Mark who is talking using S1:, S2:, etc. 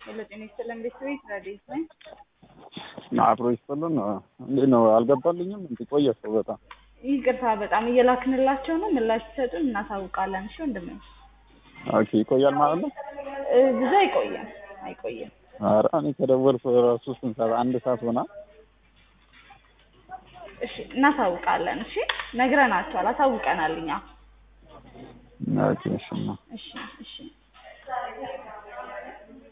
S1: ለጤና ይስጥልን ቤተሰብ ረዴት ነኝ።
S2: አብሮ ይስጥልን። እንዴት ነው አልገባልኝም እንዴ? ቆየ እኮ በጣም
S1: ይቅርታ፣ በጣም እየላክንላቸው ነው። ምላሽ ሲሰጡን እናሳውቃለን። እሺ ወንድሜ።
S2: ኦኬ፣ ይቆያል ማለት ነው?
S1: ብዙ አይቆይም።
S2: ኧረ እኔ ከደወልኩ እራሱ ስንት ሰዓት? አንድ ሰዓት ሆና።
S1: እሺ እናሳውቃለን። እሺ ነግረናቸዋል፣ አሳውቀናል እኛ።
S2: ኦኬ፣ እሺ።
S1: እሺ